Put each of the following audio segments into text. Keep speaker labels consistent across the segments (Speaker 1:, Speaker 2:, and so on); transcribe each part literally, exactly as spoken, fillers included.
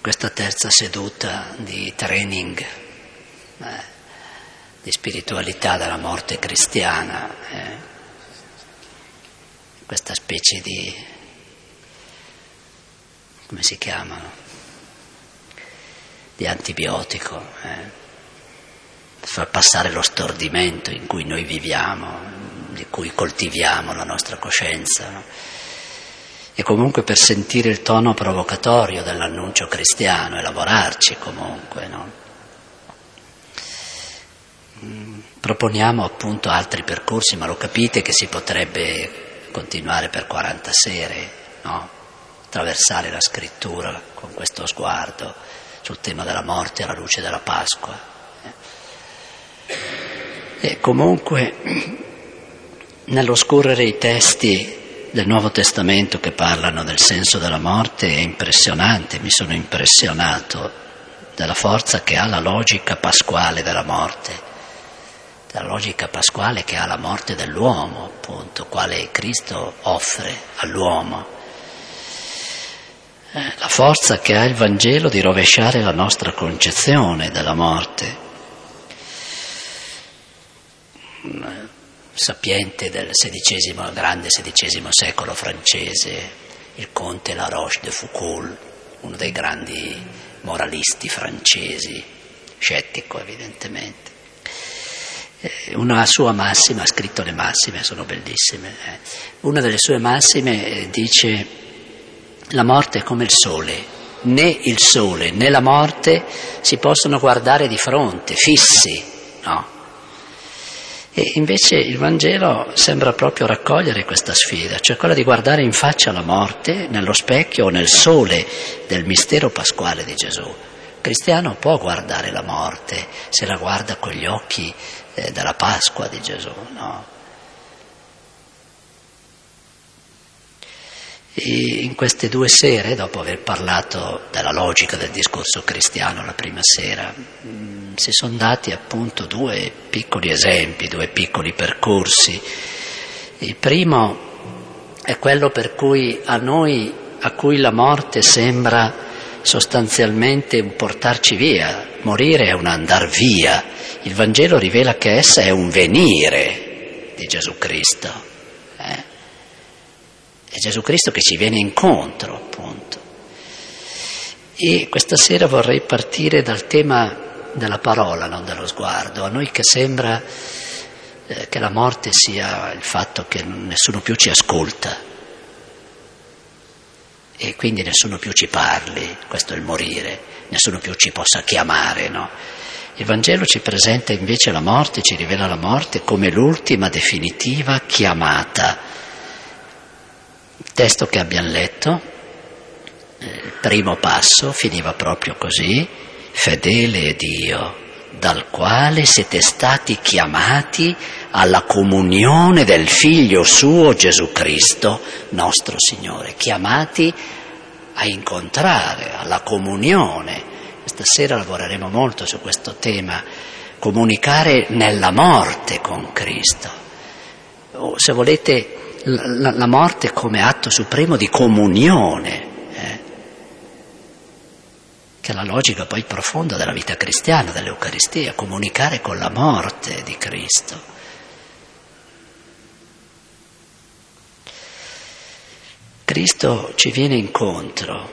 Speaker 1: questa terza seduta di training, eh, di spiritualità della morte cristiana, eh, questa specie di, come si chiamano, di antibiotico, eh, per far passare lo stordimento in cui noi viviamo, di cui coltiviamo la nostra coscienza, no? E comunque per sentire il tono provocatorio dell'annuncio cristiano e lavorarci comunque, no? Mm, proponiamo appunto altri percorsi, ma lo capite che si potrebbe continuare per quaranta sere, no? Attraversare la scrittura con questo sguardo sul tema della morte alla luce della Pasqua. E comunque nello scorrere i testi del Nuovo Testamento che parlano del senso della morte è impressionante, mi sono impressionato della forza che ha la logica pasquale della morte, della logica pasquale che ha la morte dell'uomo, appunto, quale Cristo offre all'uomo, la forza che ha il Vangelo di rovesciare la nostra concezione della morte. Sapiente del sedicesimo, grande sedicesimo secolo francese, il conte La Roche de Foucault, uno dei grandi moralisti francesi, scettico evidentemente. Una sua massima, ha scritto le massime, sono bellissime, eh. Una delle sue massime dice: la morte è come il sole, né il sole né la morte si possono guardare di fronte, fissi, no? E invece il Vangelo sembra proprio raccogliere questa sfida, cioè quella di guardare in faccia la morte nello specchio o nel sole del mistero pasquale di Gesù. Il cristiano può guardare la morte se la guarda con gli occhi eh, della Pasqua di Gesù, no? E in queste due sere, dopo aver parlato della logica del discorso cristiano la prima sera, mh, si sono dati appunto due piccoli esempi, due piccoli percorsi. Il primo è quello per cui a noi, a cui la morte sembra sostanzialmente un portarci via, morire è un andar via. Il Vangelo rivela che essa è un venire di Gesù Cristo. Eh? È Gesù Cristo che ci viene incontro, appunto. E questa sera vorrei partire dal tema della parola, non dello sguardo. A noi che sembra eh, che la morte sia il fatto che nessuno più ci ascolta e quindi nessuno più ci parli, questo è il morire, nessuno più ci possa chiamare, no? Il Vangelo ci presenta invece la morte, ci rivela la morte come l'ultima definitiva chiamata. Il testo che abbiamo letto, il primo passo, finiva proprio così: fedele è Dio, dal quale siete stati chiamati alla comunione del Figlio suo Gesù Cristo, nostro Signore, chiamati a incontrare, alla comunione. Questa sera lavoreremo molto su questo tema, comunicare nella morte con Cristo. O, se volete, La, la morte come atto supremo di comunione, eh? che è la logica poi profonda della vita cristiana, dell'Eucaristia, comunicare con la morte di Cristo. Cristo ci viene incontro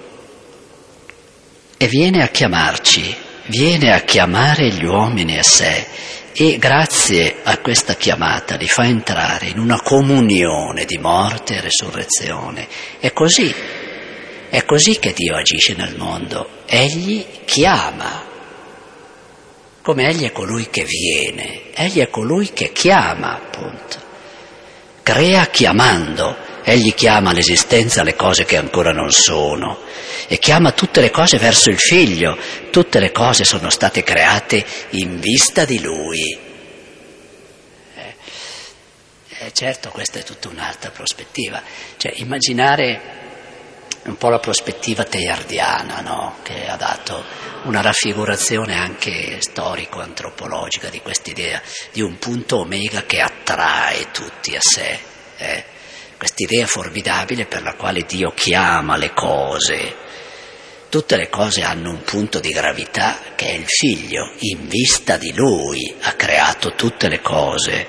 Speaker 1: e viene a chiamarci, viene a chiamare gli uomini a sé. E grazie a questa chiamata li fa entrare in una comunione di morte e resurrezione. È così, è così che Dio agisce nel mondo. Egli chiama, come Egli è colui che viene, Egli è colui che chiama, appunto. Crea chiamando, Egli chiama all'esistenza le cose che ancora non sono e chiama tutte le cose verso il Figlio. Tutte le cose sono state create in vista di Lui. Eh, eh, certo, questa è tutta un'altra prospettiva. Cioè, immaginare un po' la prospettiva teilhardiana, no? Che ha dato una raffigurazione anche storico-antropologica di quest'idea di un punto omega che attrae tutti a sé. Eh? Quest'idea formidabile per la quale Dio chiama le cose tutte le cose hanno un punto di gravità che è il Figlio. In vista di Lui ha creato tutte le cose.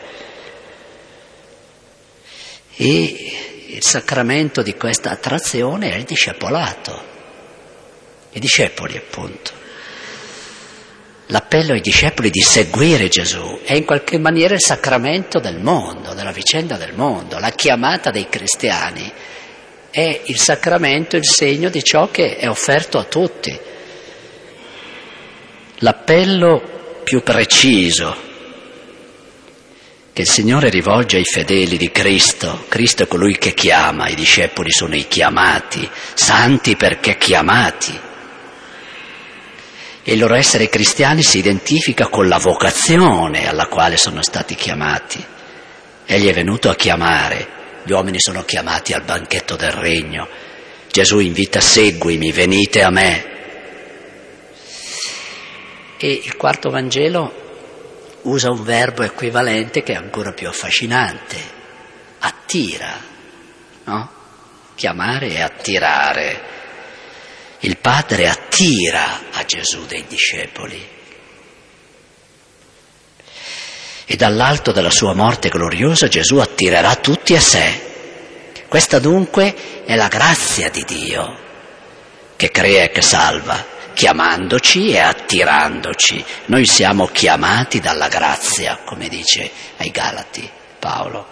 Speaker 1: E il sacramento di questa attrazione è il discepolato. I discepoli, appunto. L'appello ai discepoli di seguire Gesù è in qualche maniera il sacramento del mondo, della vicenda del mondo. La chiamata dei cristiani è il sacramento, il segno di ciò che è offerto a tutti. L'appello più preciso che il Signore rivolge ai fedeli di Cristo. Cristo è colui che chiama, i discepoli sono i chiamati, santi perché chiamati. E il loro essere cristiani si identifica con la vocazione alla quale sono stati chiamati. Egli è venuto a chiamare, gli uomini sono chiamati al banchetto del regno. Gesù invita: seguimi, venite a me. E il quarto Vangelo usa un verbo equivalente che è ancora più affascinante: attira, no? Chiamare e attirare. Il Padre attira a Gesù dei discepoli e dall'alto della sua morte gloriosa Gesù attirerà tutti a sé. Questa dunque è la grazia di Dio che crea e che salva, chiamandoci e attirandoci. Noi siamo chiamati dalla grazia, come dice ai Galati Paolo.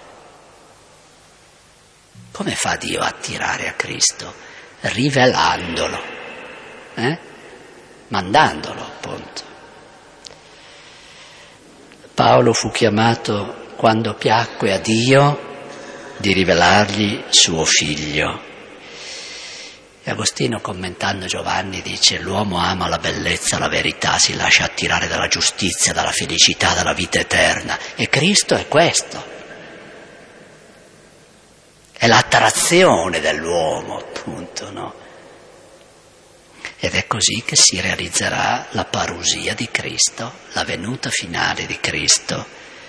Speaker 1: Come fa Dio a attirare a Cristo? Rivelandolo, eh? mandandolo, appunto. Paolo fu chiamato, quando piacque a Dio, di rivelargli suo figlio. E Agostino, commentando Giovanni, dice: l'uomo ama la bellezza, la verità, si lascia attirare dalla giustizia, dalla felicità, dalla vita eterna. E Cristo è questo. È l'attrazione dell'uomo, appunto, no? Ed è così che si realizzerà la parusia di Cristo, la venuta finale di Cristo.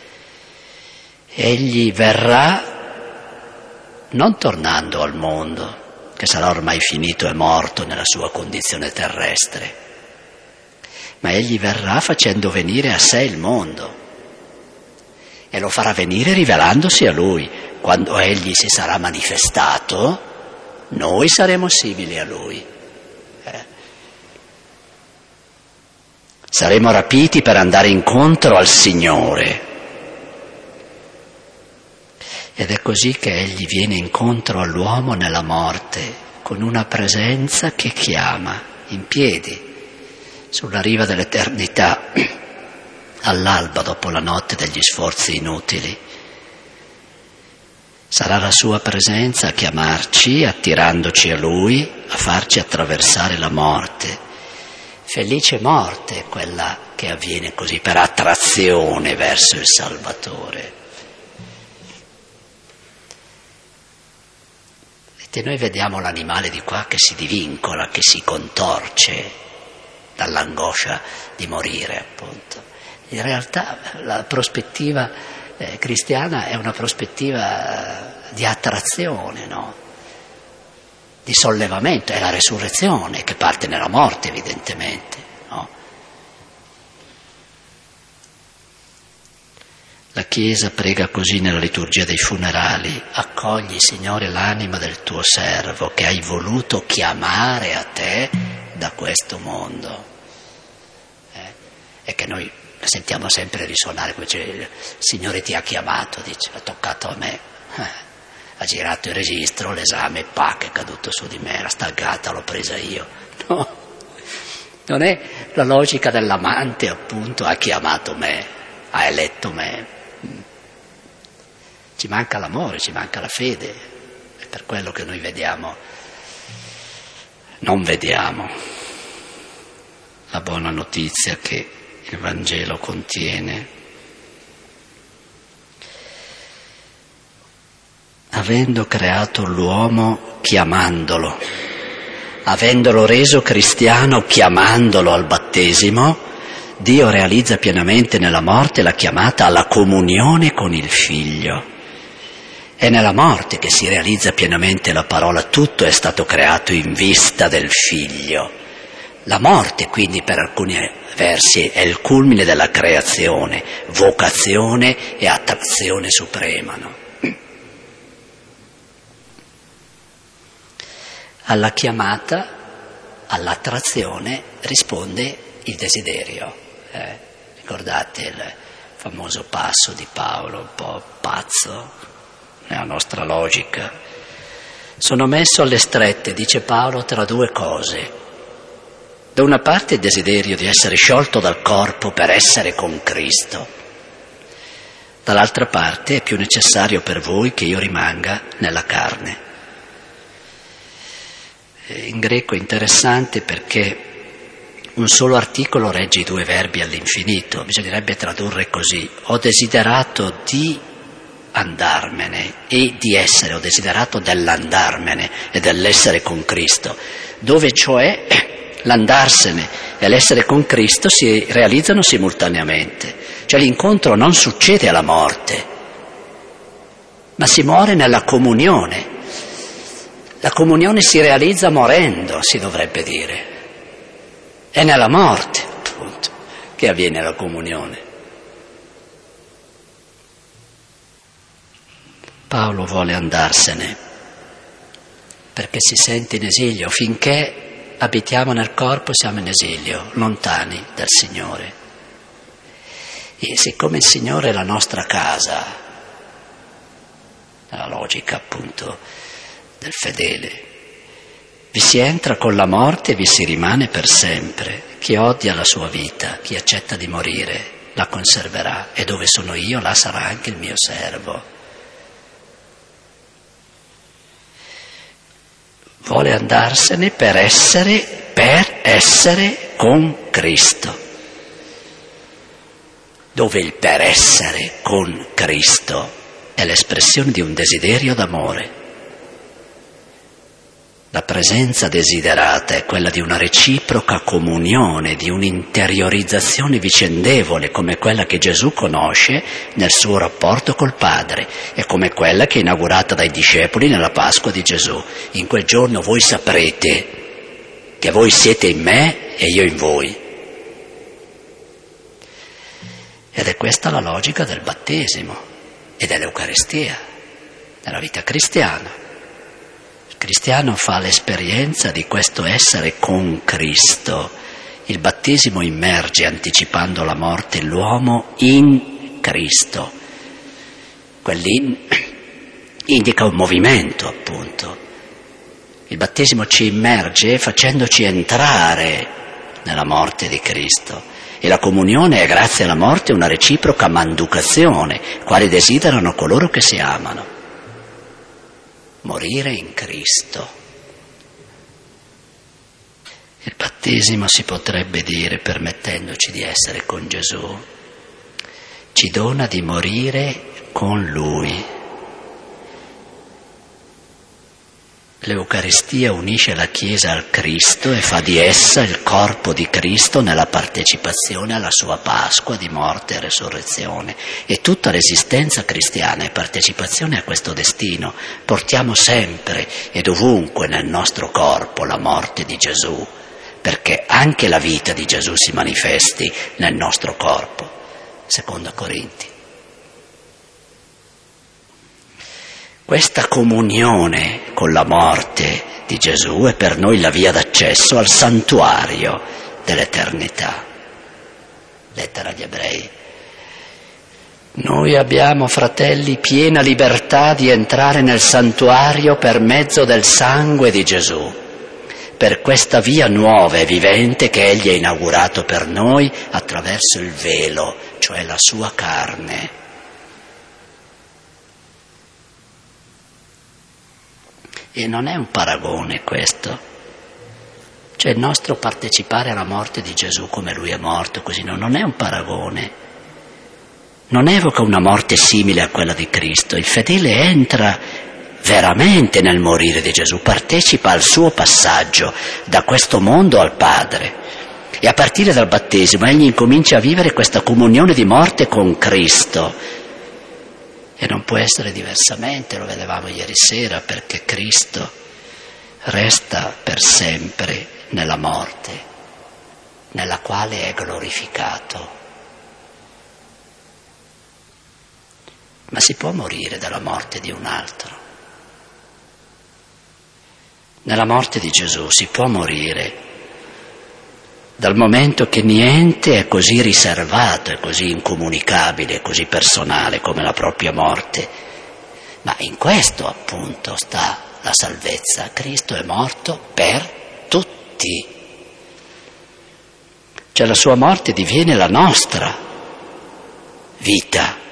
Speaker 1: Egli verrà non tornando al mondo, che sarà ormai finito e morto nella sua condizione terrestre, ma egli verrà facendo venire a sé il mondo e lo farà venire rivelandosi a lui. Quando egli si sarà manifestato, noi saremo simili a lui. Eh. Saremo rapiti per andare incontro al Signore. Ed è così che egli viene incontro all'uomo nella morte, con una presenza che chiama, in piedi, sulla riva dell'eternità, all'alba dopo la notte degli sforzi inutili. Sarà la sua presenza a chiamarci, attirandoci a Lui, a farci attraversare la morte. Felice morte è quella che avviene così, per attrazione verso il Salvatore. E noi vediamo l'animale di qua che si divincola, che si contorce dall'angoscia di morire, appunto. In realtà la prospettiva Eh, cristiana è una prospettiva di attrazione, no? Di sollevamento, è la resurrezione che parte nella morte, evidentemente, no? La Chiesa prega così nella liturgia dei funerali: accogli, Signore, l'anima del tuo servo che hai voluto chiamare a te da questo mondo. Eh? E che noi sentiamo sempre risuonare, dice: il Signore ti ha chiamato, dice, ha toccato a me, eh, ha girato il registro, l'esame, pac, è caduto su di me, la staggata l'ho presa io. No, non è la logica dell'amante, appunto, ha chiamato me, ha eletto me. Ci manca l'amore, ci manca la fede, è per quello che noi vediamo, non vediamo la buona notizia che il Vangelo contiene. Avendo creato l'uomo chiamandolo, avendolo reso cristiano chiamandolo al battesimo, Dio realizza pienamente nella morte la chiamata alla comunione con il Figlio. È nella morte che si realizza pienamente la parola, tutto è stato creato in vista del Figlio. La morte quindi per alcuni versi è il culmine della creazione, vocazione e attrazione suprema, no? Alla chiamata, all'attrazione risponde il desiderio. Eh? Ricordate il famoso passo di Paolo, un po' pazzo nella nostra logica. Sono messo alle strette, dice Paolo, tra due cose. Da una parte il desiderio di essere sciolto dal corpo per essere con Cristo. Dall'altra parte è più necessario per voi che io rimanga nella carne. In greco è interessante perché un solo articolo regge i due verbi all'infinito. Bisognerebbe tradurre così: ho desiderato di andarmene e di essere, ho desiderato dell'andarmene e dell'essere con Cristo, dove cioè l'andarsene e l'essere con Cristo si realizzano simultaneamente. Cioè l'incontro non succede alla morte, ma si muore nella comunione. La comunione si realizza morendo, si dovrebbe dire. È nella morte, appunto, che avviene la comunione. Paolo vuole andarsene perché si sente in esilio. Finché abitiamo nel corpo siamo in esilio, lontani dal Signore. E siccome il Signore è la nostra casa, la logica appunto del fedele, vi si entra con la morte e vi si rimane per sempre. Chi odia la sua vita, chi accetta di morire, la conserverà, e dove sono io, là sarà anche il mio servo. Vuole andarsene per essere, per essere con Cristo. Dove il per essere con Cristo è l'espressione di un desiderio d'amore. La presenza desiderata è quella di una reciproca comunione, di un'interiorizzazione vicendevole, come quella che Gesù conosce nel suo rapporto col Padre e come quella che è inaugurata dai discepoli nella Pasqua di Gesù. In quel giorno voi saprete che voi siete in me e io in voi. Ed è questa la logica del battesimo e dell'Eucaristia, della vita cristiana. Il cristiano fa l'esperienza di questo essere con Cristo. Il battesimo immerge, anticipando la morte, l'uomo in Cristo. Quell'in indica un movimento, appunto. Il battesimo ci immerge facendoci entrare nella morte di Cristo. E la comunione è, grazie alla morte, una reciproca manducazione, quali desiderano coloro che si amano. Morire in Cristo. Il battesimo, si potrebbe dire, permettendoci di essere con Gesù, ci dona di morire con Lui. L'Eucaristia unisce la Chiesa al Cristo e fa di essa il corpo di Cristo nella partecipazione alla sua Pasqua di morte e resurrezione. E tutta l'esistenza cristiana è partecipazione a questo destino. Portiamo sempre e dovunque nel nostro corpo la morte di Gesù, perché anche la vita di Gesù si manifesti nel nostro corpo. Seconda Corinti. Questa comunione con la morte di Gesù è per noi la via d'accesso al santuario dell'eternità. Lettera agli Ebrei. Noi abbiamo, fratelli, piena libertà di entrare nel santuario per mezzo del sangue di Gesù, per questa via nuova e vivente che Egli ha inaugurato per noi attraverso il velo, cioè la sua carne. E non è un paragone questo, cioè il nostro partecipare alla morte di Gesù come Lui è morto, così no, non è un paragone, non evoca una morte simile a quella di Cristo. Il fedele entra veramente nel morire di Gesù, partecipa al suo passaggio da questo mondo al Padre, e a partire dal battesimo egli incomincia a vivere questa comunione di morte con Cristo. E non può essere diversamente, lo vedevamo ieri sera, perché Cristo resta per sempre nella morte, nella quale è glorificato. Ma si può morire dalla morte di un altro. Nella morte di Gesù si può morire, dal momento che niente è così riservato, è così incomunicabile, è così personale come la propria morte. Ma in questo appunto sta la salvezza. Cristo è morto per tutti. Cioè la sua morte diviene la nostra vita.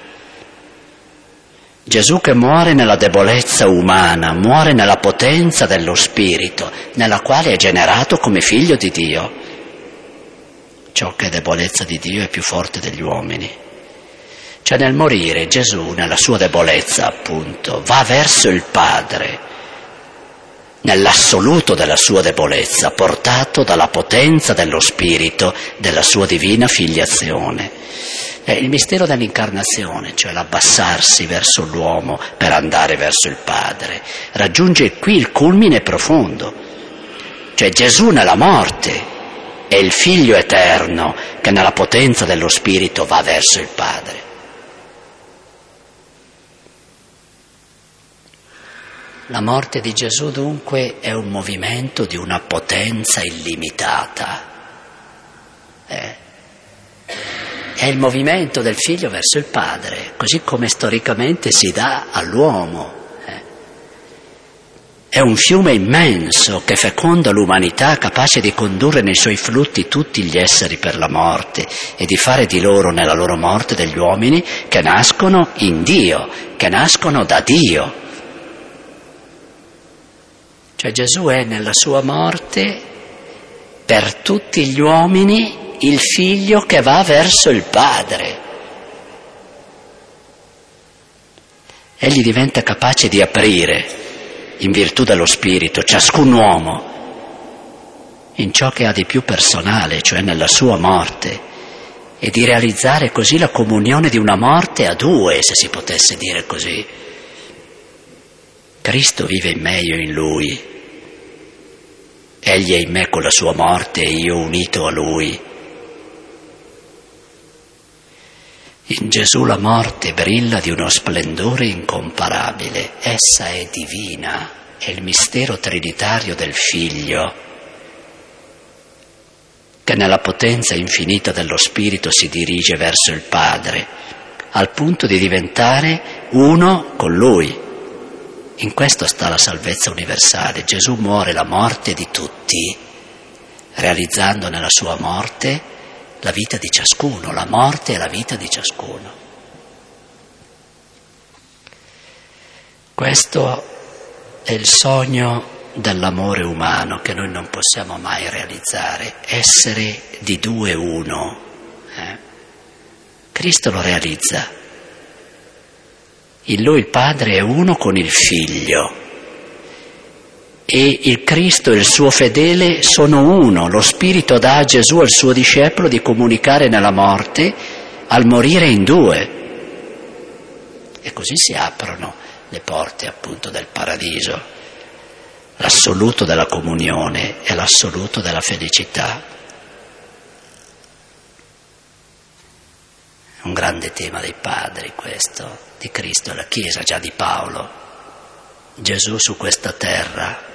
Speaker 1: Gesù che muore nella debolezza umana, muore nella potenza dello Spirito, nella quale è generato come figlio di Dio. Ciò che è debolezza di Dio è più forte degli uomini. Cioè nel morire Gesù, nella sua debolezza appunto, va verso il Padre, nell'assoluto della sua debolezza, portato dalla potenza dello Spirito, della sua divina filiazione. È il mistero dell'incarnazione, cioè l'abbassarsi verso l'uomo per andare verso il Padre, raggiunge qui il culmine profondo. Cioè Gesù nella morte è il Figlio eterno che nella potenza dello Spirito va verso il Padre. La morte di Gesù dunque è un movimento di una potenza illimitata. Eh. È il movimento del Figlio verso il Padre, così come storicamente si dà all'uomo. È un fiume immenso che feconda l'umanità, capace di condurre nei suoi flutti tutti gli esseri per la morte e di fare di loro nella loro morte degli uomini che nascono in Dio, che nascono da Dio. Cioè Gesù è nella sua morte per tutti gli uomini il Figlio che va verso il Padre. Egli diventa capace di aprire, in virtù dello Spirito, ciascun uomo in ciò che ha di più personale, cioè nella sua morte, e di realizzare così la comunione di una morte a due, se si potesse dire così. Cristo vive in me, io in Lui. Egli è in me con la sua morte e io unito a Lui. In Gesù la morte brilla di uno splendore incomparabile, essa è divina, è il mistero trinitario del Figlio, che nella potenza infinita dello Spirito si dirige verso il Padre, al punto di diventare uno con Lui. In questo sta la salvezza universale. Gesù muore la morte di tutti, realizzando nella sua morte la vita di ciascuno, la morte e la vita di ciascuno. Questo è il sogno dell'amore umano che noi non possiamo mai realizzare, essere di due uno. Eh? Cristo lo realizza. In Lui il Padre è uno con il Figlio. E il Cristo e il suo fedele sono uno. Lo Spirito dà a Gesù, al suo discepolo, di comunicare nella morte, al morire in due. E così si aprono le porte appunto del paradiso, l'assoluto della comunione e l'assoluto della felicità. È un grande tema dei padri questo, di Cristo e la Chiesa, già di Paolo. Gesù su questa terra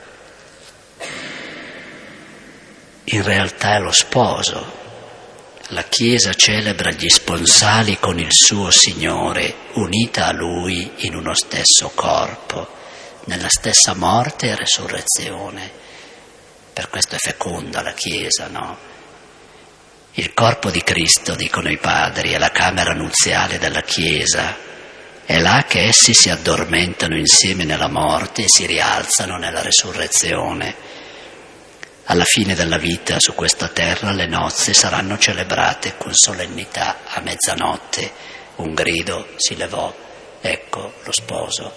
Speaker 1: in realtà è lo sposo. La Chiesa celebra gli sponsali con il suo Signore, unita a Lui in uno stesso corpo, nella stessa morte e resurrezione. Per questo è feconda la Chiesa, no? Il corpo di Cristo, dicono i padri, è la camera nuziale della Chiesa. È là che essi si addormentano insieme nella morte e si rialzano nella resurrezione. Alla fine della vita su questa terra le nozze saranno celebrate con solennità a mezzanotte. Un grido si levò, ecco lo sposo.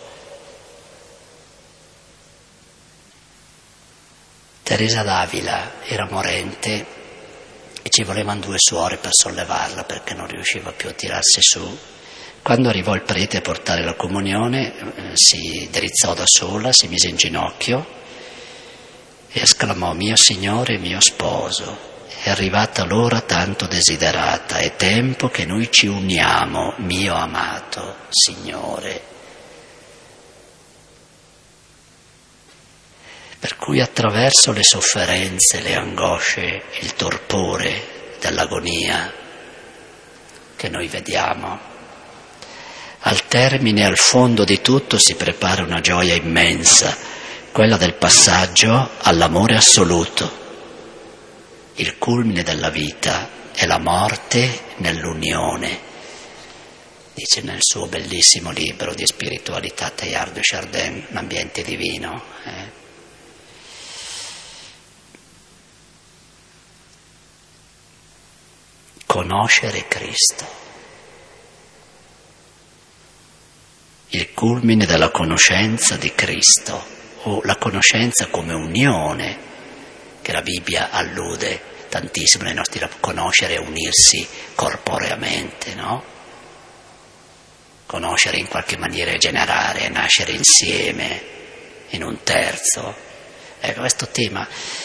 Speaker 1: Teresa d'Avila era morente e ci volevano due suore per sollevarla perché non riusciva più a tirarsi su. Quando arrivò il prete a portare la comunione, eh, si drizzò da sola, si mise in ginocchio e esclamò: mio Signore, mio sposo, è arrivata l'ora tanto desiderata, è tempo che noi ci uniamo, mio amato Signore. Per cui attraverso le sofferenze, le angosce, il torpore dell'agonia che noi vediamo, al termine, al fondo di tutto si prepara una gioia immensa, quella del passaggio all'amore assoluto. Il culmine della vita è la morte nell'unione, dice nel suo bellissimo libro di spiritualità Teilhard de Chardin, L'ambiente divino. Eh. Conoscere Cristo. Il culmine della conoscenza di Cristo, o la conoscenza come unione, che la Bibbia allude tantissimo nei nostri rapporti, conoscere e unirsi corporeamente, no? Conoscere in qualche maniera è generare, nascere insieme, in un terzo. Ecco, questo tema.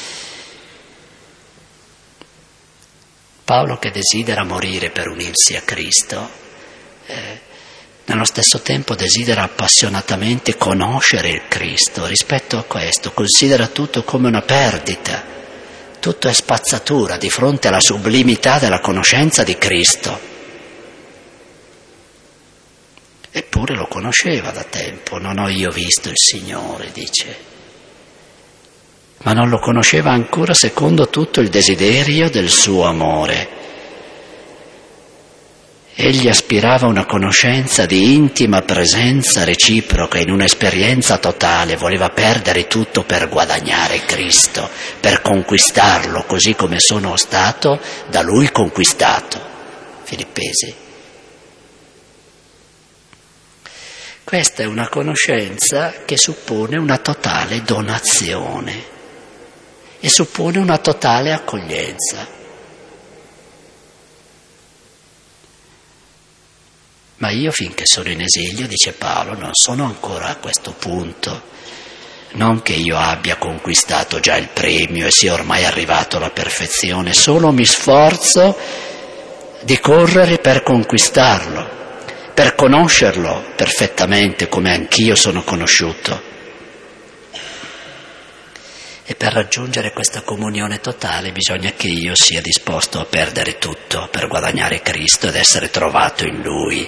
Speaker 1: Paolo, che desidera morire per unirsi a Cristo, eh, nello stesso tempo desidera appassionatamente conoscere il Cristo. Rispetto a questo considera tutto come una perdita, tutto è spazzatura di fronte alla sublimità della conoscenza di Cristo. Eppure lo conosceva da tempo. Non ho io visto il Signore, dice, ma non lo conosceva ancora secondo tutto il desiderio del suo amore. Egli aspirava a una conoscenza di intima presenza reciproca in un'esperienza totale, voleva perdere tutto per guadagnare Cristo, per conquistarlo, così come sono stato da Lui conquistato. Filippesi. Questa è una conoscenza che suppone una totale donazione e suppone una totale accoglienza. Ma io finché sono in esilio, dice Paolo, non sono ancora a questo punto. Non che io abbia conquistato già il premio e sia ormai arrivato alla perfezione, solo mi sforzo di correre per conquistarlo, per conoscerlo perfettamente come anch'io sono conosciuto. E per raggiungere questa comunione totale bisogna che io sia disposto a perdere tutto per guadagnare Cristo ed essere trovato in Lui.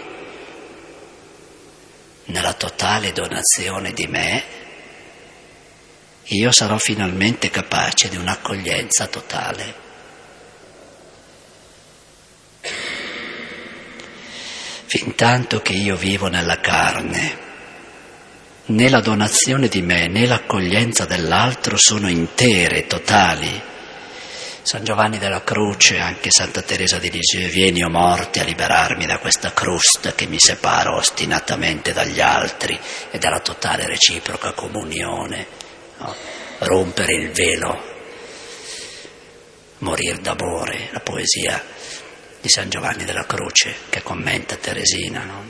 Speaker 1: Nella totale donazione di me, io sarò finalmente capace di un'accoglienza totale. Fintanto che io vivo nella carne, né la donazione di me né l'accoglienza dell'altro sono intere, totali. San Giovanni della Croce, anche Santa Teresa di Lisieux: vieni o morte a liberarmi da questa crosta che mi separa ostinatamente dagli altri e dalla totale reciproca comunione, no? Rompere il velo, morir d'amore, la poesia di San Giovanni della Croce che commenta Teresina, no?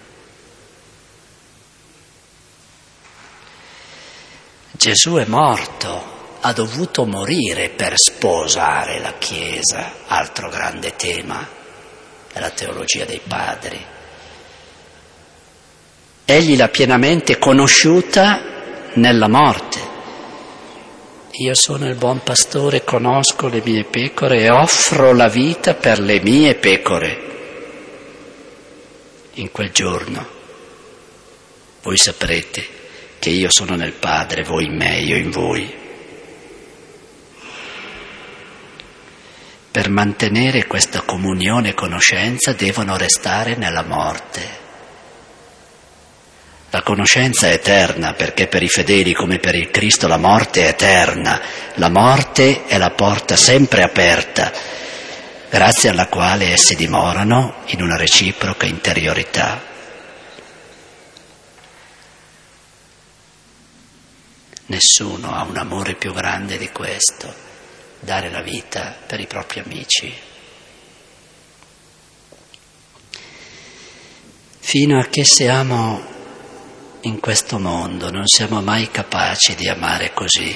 Speaker 1: Gesù è morto, ha dovuto morire per sposare la Chiesa, altro grande tema della teologia dei padri. Egli l'ha pienamente conosciuta nella morte. Io sono il buon pastore, conosco le mie pecore e offro la vita per le mie pecore. In quel giorno voi saprete che io sono nel Padre, voi in me, io in voi. Per mantenere questa comunione e conoscenza devono restare nella morte. La conoscenza è eterna, perché per i fedeli come per il Cristo la morte è eterna. La morte è la porta sempre aperta, grazie alla quale essi dimorano in una reciproca interiorità. Nessuno ha un amore più grande di questo, dare la vita per i propri amici. Fino a che siamo in questo mondo non siamo mai capaci di amare così.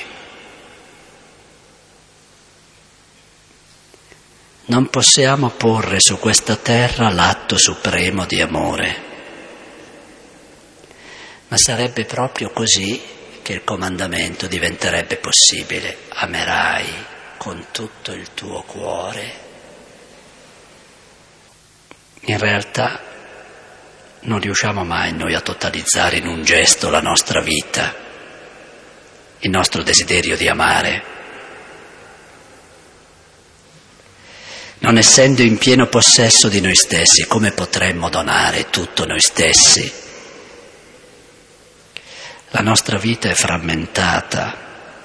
Speaker 1: Non possiamo porre su questa terra l'atto supremo di amore, ma sarebbe proprio così che il comandamento diventerebbe possibile. Amerai con tutto il tuo cuore. In realtà non riusciamo mai noi a totalizzare in un gesto la nostra vita, il nostro desiderio di amare. Non essendo in pieno possesso di noi stessi, come potremmo donare tutto noi stessi? La nostra vita è frammentata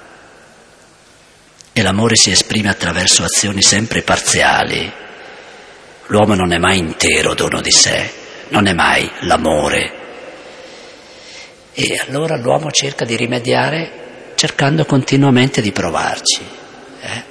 Speaker 1: e l'amore si esprime attraverso azioni sempre parziali. L'uomo non è mai intero dono di sé, non è mai l'amore. E allora l'uomo cerca di rimediare cercando continuamente di provarci. Eh?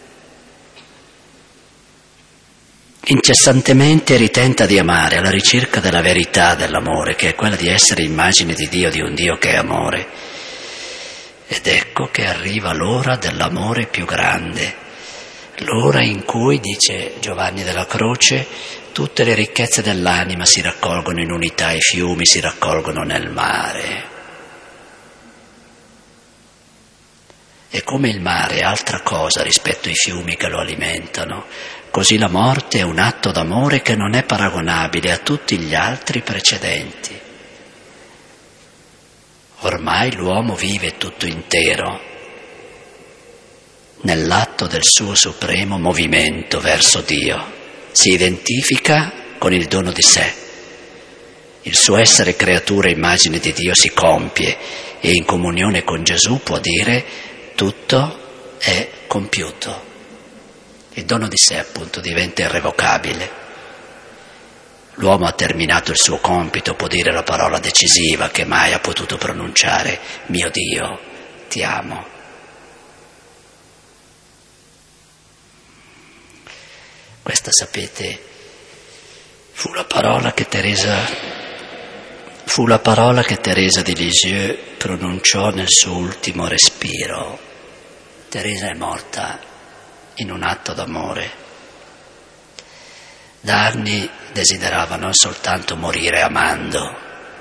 Speaker 1: Incessantemente ritenta di amare alla ricerca della verità dell'amore, che è quella di essere immagine di Dio, di un Dio che è amore. Ed ecco che arriva l'ora dell'amore più grande, l'ora in cui, dice Giovanni della Croce, tutte le ricchezze dell'anima si raccolgono in unità, i fiumi si raccolgono nel mare. E come il mare è altra cosa rispetto ai fiumi che lo alimentano, così la morte è un atto d'amore che non è paragonabile a tutti gli altri precedenti. Ormai l'uomo vive tutto intero nell'atto del suo supremo movimento verso Dio. Si identifica con il dono di sé. Il suo essere creatura e immagine di Dio si compie e in comunione con Gesù può dire tutto è compiuto. Il dono di sé appunto diventa irrevocabile. L'uomo ha terminato il suo compito, può dire la parola decisiva che mai ha potuto pronunciare: mio Dio, ti amo. Questa, sapete, fu la parola che Teresa, fu la parola che Teresa di Lisieux pronunciò nel suo ultimo respiro. Teresa è morta in un atto d'amore. Da anni desiderava non soltanto morire amando,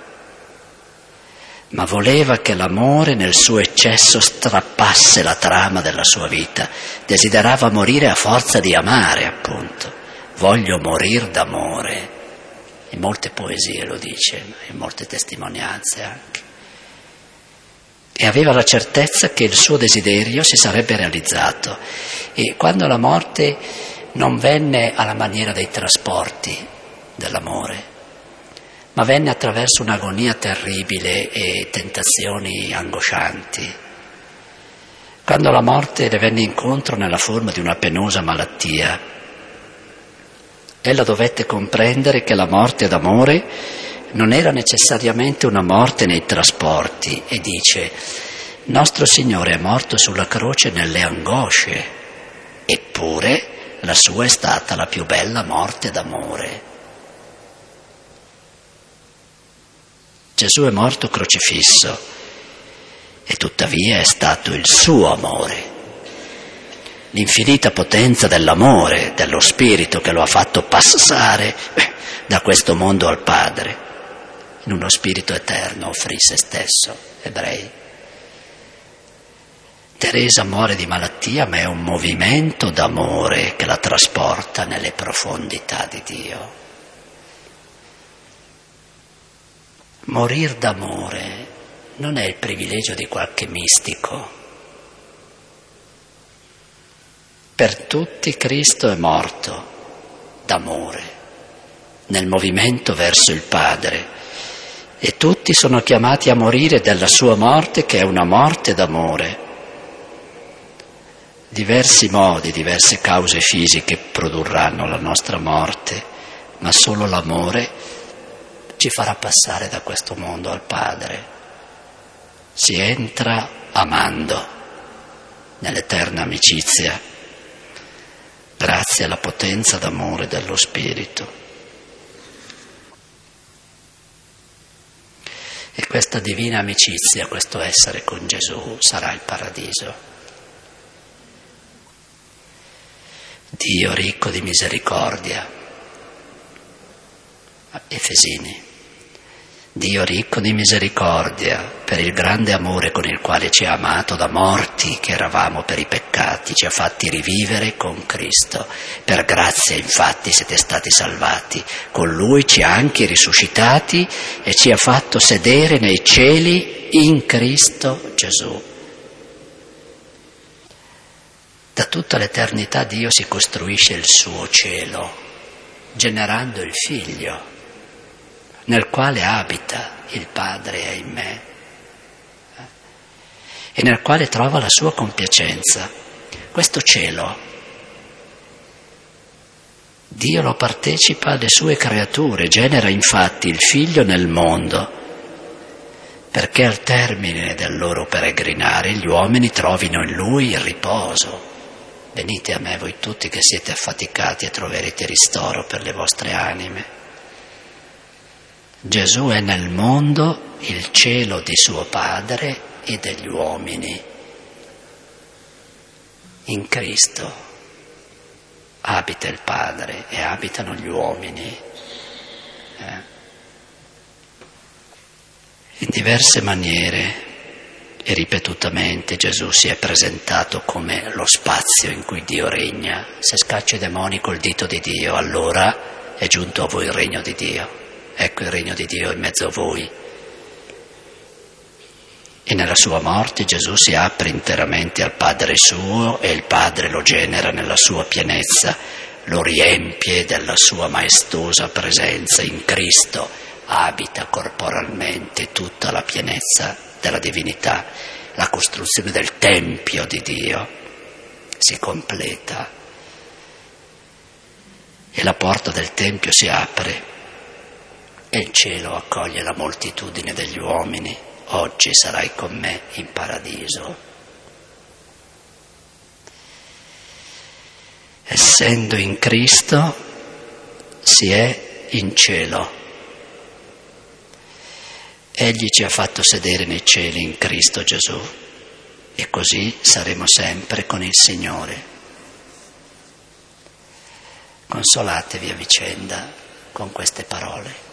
Speaker 1: ma voleva che l'amore nel suo eccesso strappasse la trama della sua vita. Desiderava morire a forza di amare, appunto. Voglio morir d'amore. In molte poesie lo dice, in molte testimonianze anche. E aveva la certezza che il suo desiderio si sarebbe realizzato. E quando la morte non venne alla maniera dei trasporti dell'amore, ma venne attraverso un'agonia terribile e tentazioni angoscianti. Quando la morte le venne incontro nella forma di una penosa malattia, ella dovette comprendere che la morte d'amore non era necessariamente una morte nei trasporti, e dice: nostro Signore è morto sulla croce nelle angosce, eppure la sua è stata la più bella morte d'amore. Gesù è morto crocifisso e tuttavia è stato il suo amore, l'infinita potenza dell'amore, dello Spirito che lo ha fatto passare da questo mondo al Padre. In uno spirito eterno offrì se stesso, Ebrei. Teresa muore di malattia, ma è un movimento d'amore che la trasporta nelle profondità di Dio. Morir d'amore non è il privilegio di qualche mistico. Per tutti Cristo è morto d'amore, nel movimento verso il Padre, e tutti sono chiamati a morire della sua morte, che è una morte d'amore. Diversi modi, diverse cause fisiche produrranno la nostra morte, ma solo l'amore ci farà passare da questo mondo al Padre. Si entra amando nell'eterna amicizia, grazie alla potenza d'amore dello Spirito. E questa divina amicizia, questo essere con Gesù sarà il paradiso. Dio ricco di misericordia, Efesini, Dio ricco di misericordia per il grande amore con il quale ci ha amato da morti che eravamo per i peccati, ci ha fatti rivivere con Cristo. Per grazia infatti siete stati salvati, con Lui ci ha anche risuscitati e ci ha fatto sedere nei cieli in Cristo Gesù. Da tutta l'eternità Dio si costruisce il suo cielo, generando il Figlio, nel quale abita il Padre e in me, e nel quale trova la sua compiacenza. Questo cielo, Dio lo partecipa alle sue creature, genera infatti il Figlio nel mondo, perché al termine del loro peregrinare gli uomini trovino in Lui il riposo. Venite a me voi tutti che siete affaticati e troverete ristoro per le vostre anime. Gesù è nel mondo il cielo di suo Padre e degli uomini. In Cristo abita il Padre e abitano gli uomini. Eh? In diverse maniere e ripetutamente Gesù si è presentato come lo spazio in cui Dio regna. Se scaccio i demoni col dito di Dio, allora è giunto a voi il regno di Dio. Ecco il regno di Dio in mezzo a voi. E nella sua morte Gesù si apre interamente al Padre suo e il Padre lo genera nella sua pienezza, lo riempie della sua maestosa presenza. In Cristo abita corporalmente tutta la pienezza della divinità. La costruzione del Tempio di Dio si completa e la porta del Tempio si apre e il cielo accoglie la moltitudine degli uomini. Oggi sarai con me in paradiso. Essendo in Cristo si è in cielo. Egli ci ha fatto sedere nei cieli in Cristo Gesù e così saremo sempre con il Signore. Consolatevi a vicenda con queste parole.